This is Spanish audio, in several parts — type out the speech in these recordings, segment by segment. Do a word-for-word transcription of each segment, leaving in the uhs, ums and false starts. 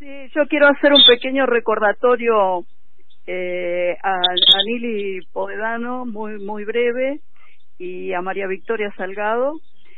Sí, yo quiero hacer un pequeño recordatorio eh, a, a Nili Povedano, muy muy breve, y a María Victoria Salgado,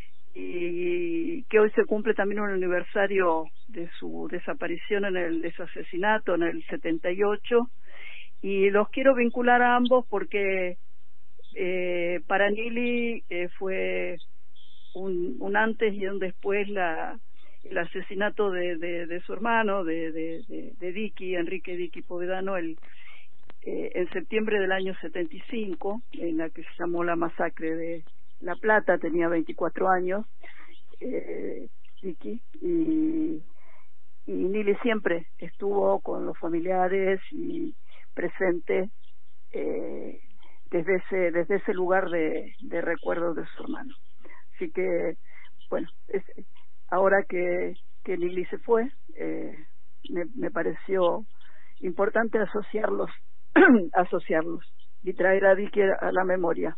y que hoy se cumple también un aniversario de su desaparición en el de su asesinato en el setenta y ocho, y los quiero vincular a ambos porque eh, para Nili eh, fue un, un antes y un después la el asesinato de, de, de su hermano, de, de, de, de Dicky, Enrique Dicky Povedano, el, eh, en septiembre del año setenta y cinco, en la que se llamó la masacre de La Plata. Tenía veinticuatro años, eh, Dicky, y, y Nili siempre estuvo con los familiares y presente eh, desde ese desde ese lugar de, de recuerdo de su hermano. Así que, bueno, es, ahora que, que Nili se fue, eh, me, me pareció importante asociarlos, asociarlos y traer a Dicky a la memoria.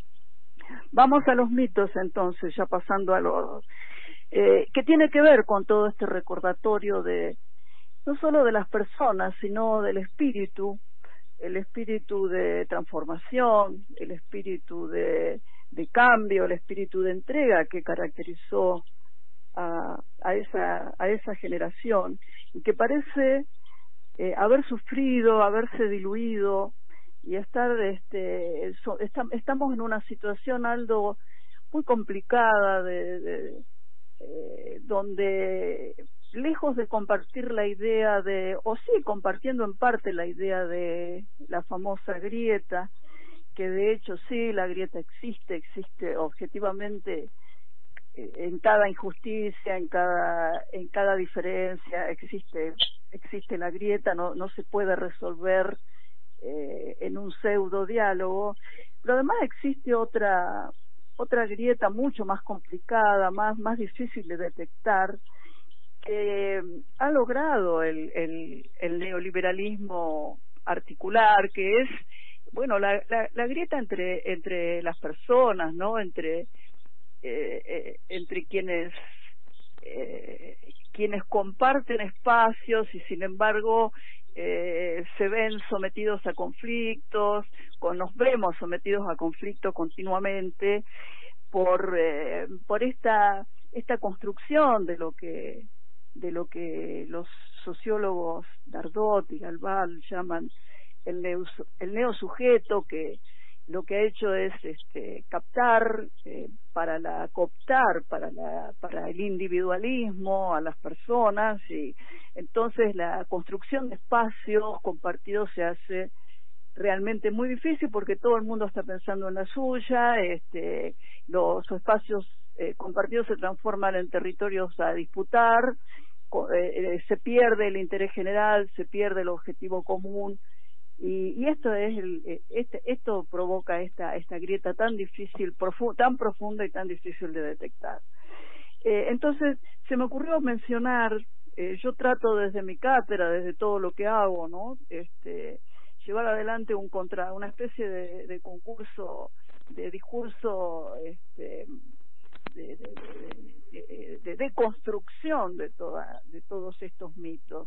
Vamos a los mitos entonces, ya pasando a lo eh, que tiene que ver con todo este recordatorio de no solo de las personas, sino del espíritu, el espíritu de transformación, el espíritu de, de cambio, el espíritu de entrega que caracterizó a, a esa a esa generación, y que parece eh, haber sufrido, haberse diluido y estar este so, está, estamos en una situación, Aldo, muy complicada de, de eh, donde lejos de compartir la idea de, o sí compartiendo en parte la idea de la famosa grieta, que de hecho sí, la grieta existe, existe objetivamente en cada injusticia, en cada en cada diferencia existe existe la grieta, no no se puede resolver eh, en un pseudo diálogo, pero además existe otra otra grieta mucho más complicada, más más difícil de detectar, que ha logrado el el, el neoliberalismo articular, que es, bueno, la, la la grieta entre entre las personas, ¿no? Entre Eh, eh, entre quienes eh, quienes comparten espacios y sin embargo eh, se ven sometidos a conflictos, o nos vemos sometidos a conflictos continuamente por eh, por esta esta construcción de lo que de lo que los sociólogos Dardot y Galval llaman el neo, el neosujeto, que lo que ha hecho es este captar eh, para la cooptar para la para el individualismo a las personas, y entonces la construcción de espacios compartidos se hace realmente muy difícil porque todo el mundo está pensando en la suya. Este los espacios eh, compartidos se transforman en territorios a disputar, eh, se pierde el interés general, se pierde el objetivo común. Y, y esto es el, este, esto provoca esta esta grieta tan difícil, profu tan profunda y tan difícil de detectar. Eh, entonces se me ocurrió mencionar, eh, yo trato desde mi cátedra, desde todo lo que hago, ¿no? Este, llevar adelante un contra, una especie de, de concurso de discurso, este, de, de, de, de, de construcción de toda de todos estos mitos.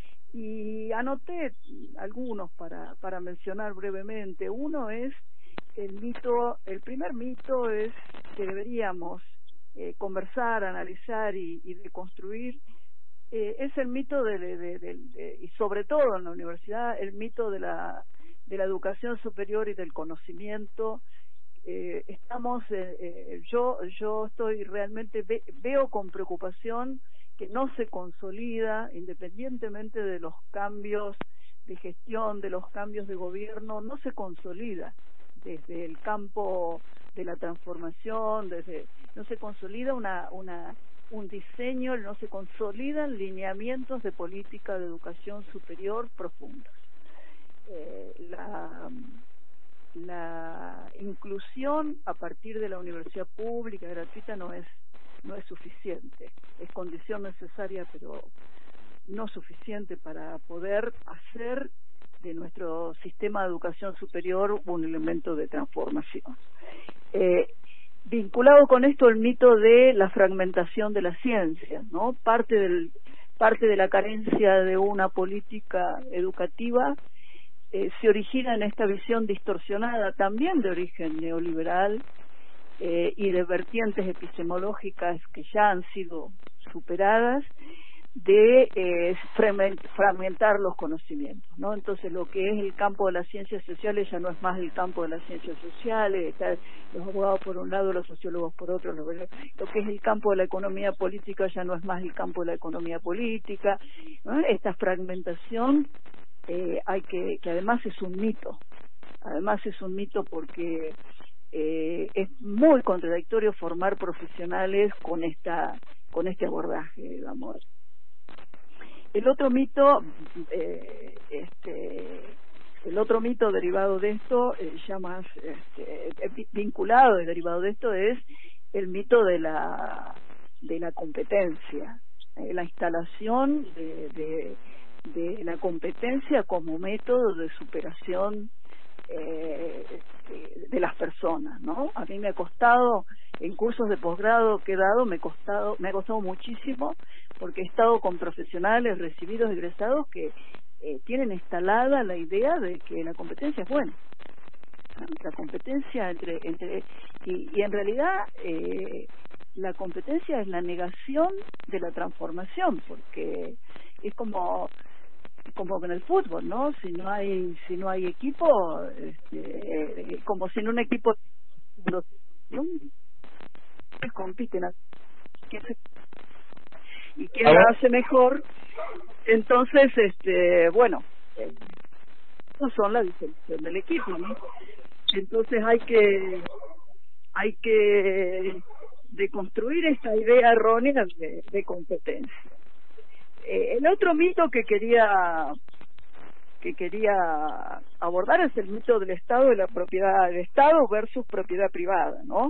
Y anoté algunos para para mencionar brevemente. Uno es el mito, el primer mito es que deberíamos eh, conversar, analizar y, y deconstruir, eh, es el mito de, de, de, de, de, y sobre todo en la universidad, el mito de la de la educación superior y del conocimiento. Eh, estamos, eh, eh, yo yo estoy realmente ve, veo con preocupación que no se consolida, independientemente de los cambios de gestión, de los cambios de gobierno, no se consolida desde el campo de la transformación, desde no se consolida una una un diseño, no se consolidan lineamientos de política de educación superior profundos. Eh, la la inclusión a partir de la universidad pública gratuita no es no es suficiente, es condición necesaria pero no suficiente para poder hacer de nuestro sistema de educación superior un elemento de transformación. Eh, vinculado con esto el mito de la fragmentación de la ciencia, ¿no? Parte del parte de la carencia de una política educativa eh, se origina en esta visión distorsionada también de origen neoliberal eh, y de vertientes epistemológicas que ya han sido superadas, de eh, fragmentar los conocimientos, ¿no? Entonces lo que es el campo de las ciencias sociales ya no es más el campo de las ciencias sociales, están los abogados por un lado, los sociólogos por otro, lo, lo que es el campo de la economía política ya no es más el campo de la economía política, ¿no? Esta fragmentación eh, hay que, que además es un mito, además es un mito porque eh, es muy contradictorio formar profesionales con esta con este abordaje, digamos. El otro mito, eh, este, el otro mito derivado de esto, eh, ya más este, vinculado y derivado de esto, es el mito de la de la competencia, eh, la instalación de, de, de la competencia como método de superación eh, de, de las personas, ¿no? A mí me ha costado, en cursos de posgrado que he dado, me ha costado, me ha costado muchísimo, porque he estado con profesionales recibidos, egresados, que eh, tienen instalada la idea de que la competencia es buena, ¿no? La competencia entre, entre y, y en realidad eh, la competencia es la negación de la transformación, porque es como como en el fútbol, ¿no? Si no hay si no hay equipo, este, eh, como si en un equipo los ¿no? compiten a, y quién la hace mejor, entonces este bueno eh, no son la disolución del equipo, ¿no? Entonces hay que hay que deconstruir esta idea errónea de, de competencia. Eh, el otro mito que quería que quería abordar es el mito del Estado y la propiedad del Estado versus propiedad privada, ¿no?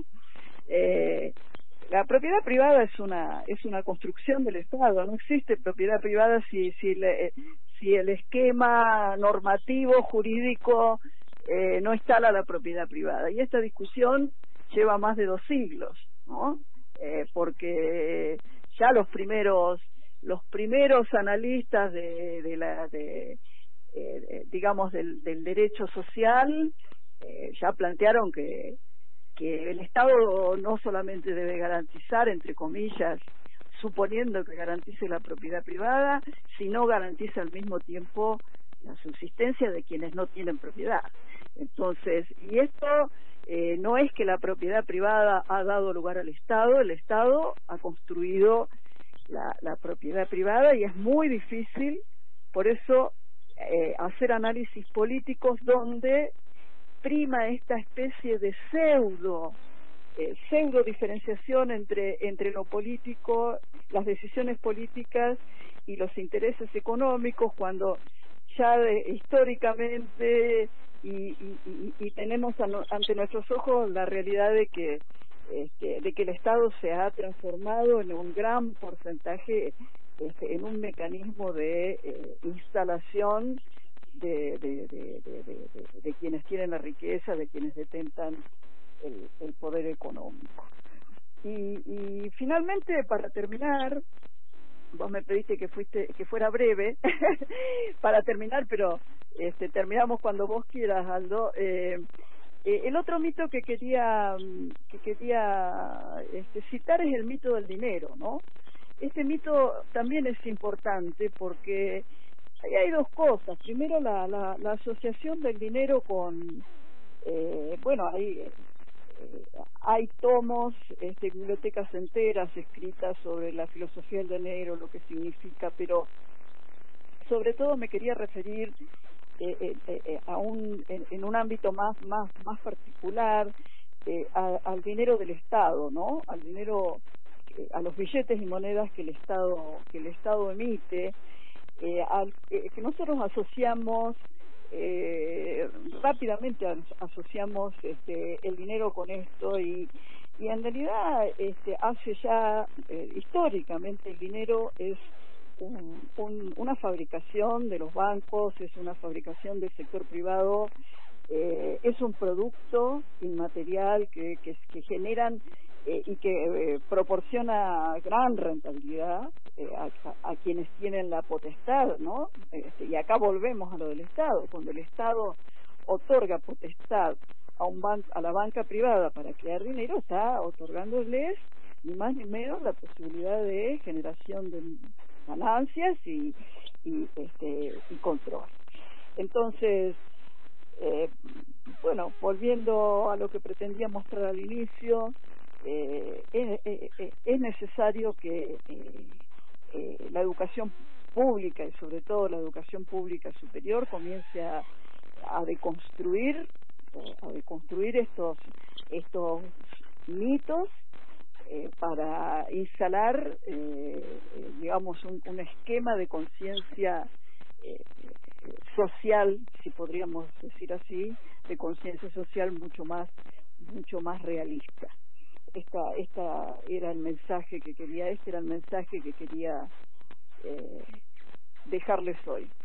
Eh, la propiedad privada es una es una construcción del Estado, no existe propiedad privada si si le, si el esquema normativo jurídico eh, no instala la propiedad privada, y esta discusión lleva más de dos siglos, ¿no? Eh, porque ya los primeros los primeros analistas de, de la de, eh, digamos del, del derecho social eh, ya plantearon que que el Estado no solamente debe garantizar, entre comillas, suponiendo que garantice la propiedad privada, sino garantiza al mismo tiempo la subsistencia de quienes no tienen propiedad. Entonces, y esto eh, no es que la propiedad privada ha dado lugar al Estado, el Estado ha construido La, la propiedad privada, y es muy difícil por eso eh, hacer análisis políticos donde prima esta especie de pseudo eh, pseudo diferenciación entre entre lo político, las decisiones políticas y los intereses económicos, cuando ya de, históricamente y, y, y, y tenemos a no, ante nuestros ojos la realidad de que Este, de que el Estado se ha transformado en un gran porcentaje, este, en un mecanismo de eh, instalación de de, de, de, de, de, de quienes tienen la riqueza, de quienes detentan el, el poder económico. Y, y finalmente, para terminar, vos me pediste que fuiste que fuera breve para terminar, pero este, terminamos cuando vos quieras, Aldo. Eh, Eh, el otro mito que quería que quería este, citar es el mito del dinero, ¿no? Este mito también es importante porque ahí hay dos cosas. Primero, la, la, la asociación del dinero con, eh, bueno, hay, eh, hay tomos, este, bibliotecas enteras escritas sobre la filosofía del dinero, lo que significa, pero sobre todo me quería referir Eh, eh, eh, a un, en, en un ámbito más más más particular eh, a, al dinero del Estado, ¿no? Al dinero, eh, a los billetes y monedas que el Estado que el Estado emite, eh, al, eh, que nosotros asociamos eh, rápidamente asociamos este, el dinero con esto, y y en realidad este, hace ya eh, históricamente el dinero es Un, un, una fabricación de los bancos, es una fabricación del sector privado, eh, es un producto inmaterial que, que, que generan eh, y que eh, proporciona gran rentabilidad eh, a, a, a quienes tienen la potestad, ¿no? Este, y acá volvemos a lo del Estado. Cuando el Estado otorga potestad a un ban a la banca privada para crear dinero, está otorgándoles ni más ni menos la posibilidad de generación de ganancias y, y este y control. Entonces, eh, bueno, volviendo a lo que pretendía mostrar al inicio, eh, es, es, es necesario que eh, eh, la educación pública y sobre todo la educación pública superior comience a, a deconstruir a deconstruir estos estos mitos eh, para instalar eh, eh, digamos un, un esquema de conciencia eh, social, si podríamos decir así, de conciencia social mucho más mucho más realista. Esta esta era el mensaje que quería, este era el mensaje que quería eh, dejarles hoy.